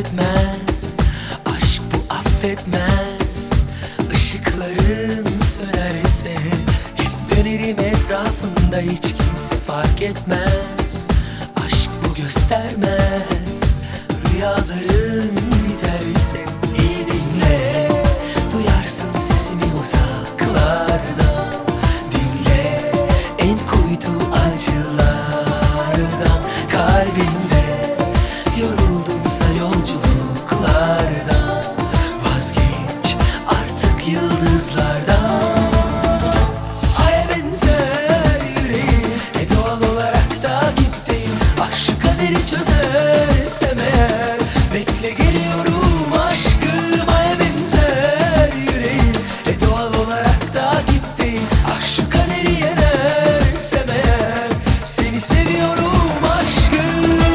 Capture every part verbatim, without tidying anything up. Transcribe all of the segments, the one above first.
etmez. Aşk bu affetmez. Işıkların sönerse hep dönerim etrafında, hiç kimse fark etmez. Aşk bu göstermez. Rüyaların biterse iyi dinle, duyarsın sesini uzaklardan. Dinle en kuytu acılardan. Kalbinde yoruldunsa yolculuklardan, vazgeç artık yıldızlardan. Aya benzer yüreğim, e doğal olarak takipteyim. Ah şu kaderi çözersem eğer, bekle geliyorum aşkım. Aya benzer yüreğim, e doğal olarak takipteyim. Ah şu kaderi yenersem eğer, seni seviyorum aşkım.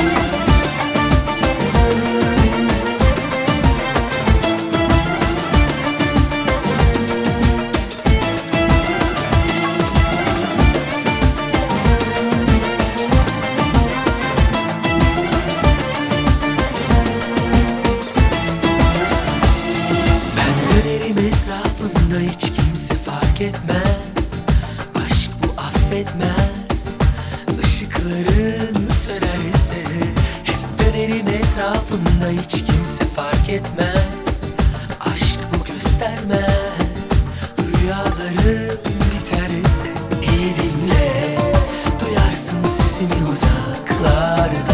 Etrafında hiç kimse fark etmez. Aşk bu affetmez. Işıkların sönerse hep dönerim etrafında, hiç kimse fark etmez. Aşk bu göstermez. Rüyaların biterse iyi dinle, duyarsın sesini uzaklardan.